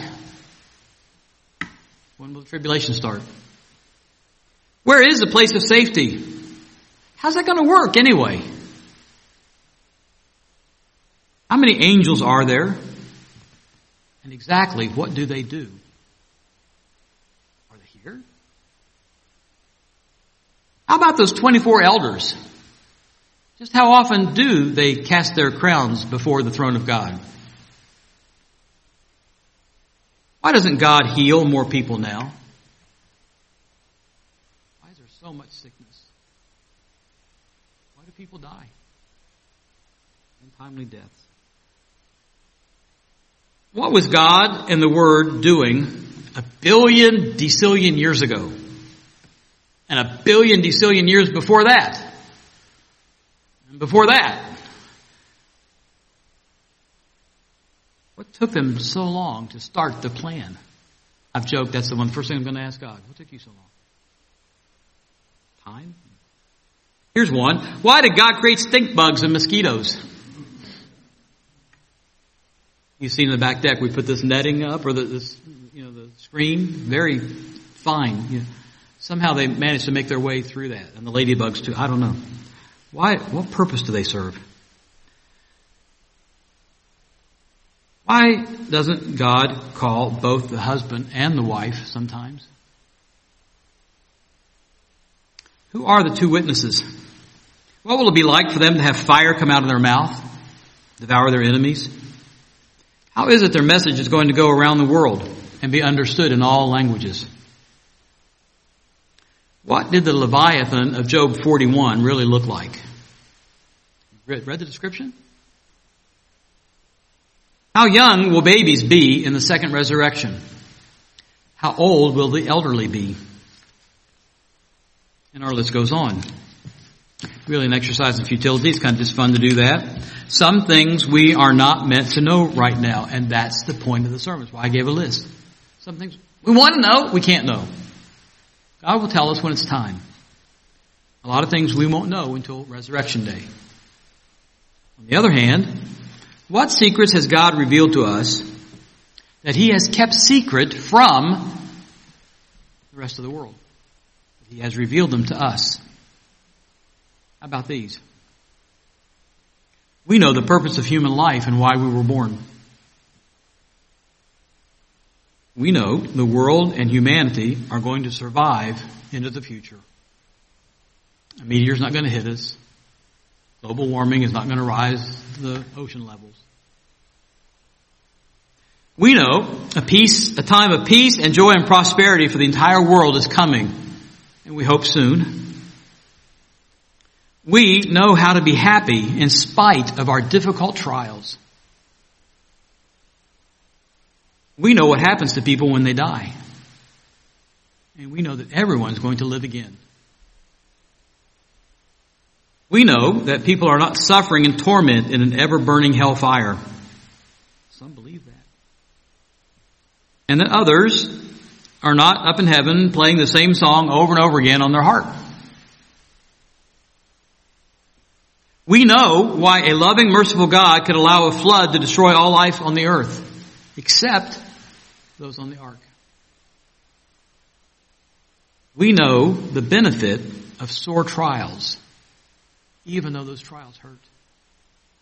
When will the tribulation start? Where is the place of safety? How's that going to work anyway? How many angels are there? And exactly what do they do? Are they here? How about those twenty-four elders? Just how often do they cast their crowns before the throne of God? Why doesn't God heal more people now? Why is there so much sickness? Why do people die? Untimely deaths. What was God and the Word doing a billion decillion years ago? And a billion decillion years before that? And before that? What took them so long to start the plan? I've joked, that's the one first thing I'm going to ask God. What took you so long? Time? Here's one. Why did God create stink bugs and mosquitoes? You see in the back deck, we put this netting up, or the, this, you know, the screen, very fine. You know, somehow they managed to make their way through that, and the ladybugs too. I don't know. Why? What purpose do they serve? Why doesn't God call both the husband and the wife sometimes? Who are the two witnesses? What will it be like for them to have fire come out of their mouth, devour their enemies? How is it their message is going to go around the world and be understood in all languages? What did the Leviathan of Job forty-one really look like? Read, read the description? How young will babies be in the second resurrection? How old will the elderly be? And our list goes on. Really an exercise in futility. It's kind of just fun to do that. Some things we are not meant to know right now, and that's the point of the sermon. That's why I gave a list. Some things we want to know, we can't know. God will tell us when it's time. A lot of things we won't know until Resurrection Day. On the other hand, what secrets has God revealed to us that He has kept secret from the rest of the world? He has revealed them to us. How about these? We know the purpose of human life and why we were born. We know the world and humanity are going to survive into the future. A meteor's not going to hit us. Global warming is not going to rise the ocean levels. We know a peace, a time of peace and joy and prosperity for the entire world is coming, and we hope soon. We know how to be happy in spite of our difficult trials. We know what happens to people when they die. And we know that everyone's going to live again. We know that people are not suffering in torment in an ever-burning hellfire. Some believe that. And that others are not up in heaven playing the same song over and over again on their harp. We know why a loving, merciful God could allow a flood to destroy all life on the earth, except those on the ark. We know the benefit of sore trials, even though those trials hurt.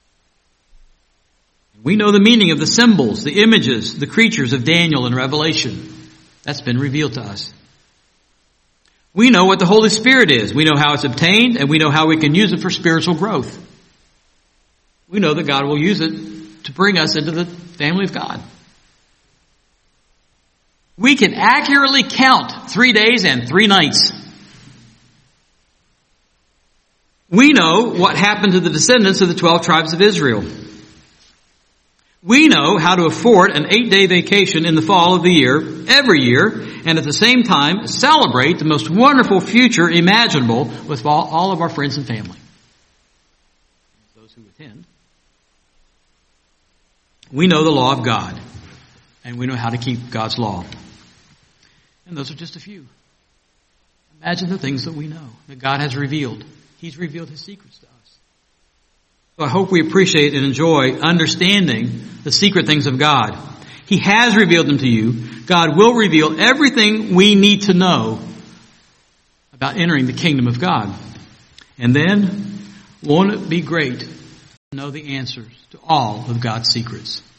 We know the meaning of the symbols, the images, the creatures of Daniel and Revelation. That's been revealed to us. We know what the Holy Spirit is. We know how it's obtained, and we know how we can use it for spiritual growth. We know that God will use it to bring us into the family of God. We can accurately count three days and three nights. We know what happened to the descendants of the twelve tribes of Israel. We know how to afford an eight-day vacation in the fall of the year, every year, and at the same time celebrate the most wonderful future imaginable with all, all of our friends and family. Those who attend. We know the law of God, and we know how to keep God's law. And those are just a few. Imagine the things that we know, that God has revealed. He's revealed His secrets to us. So I hope we appreciate and enjoy understanding the secret things of God. He has revealed them to you. God will reveal everything we need to know about entering the kingdom of God. And then, won't it be great to know the answers to all of God's secrets?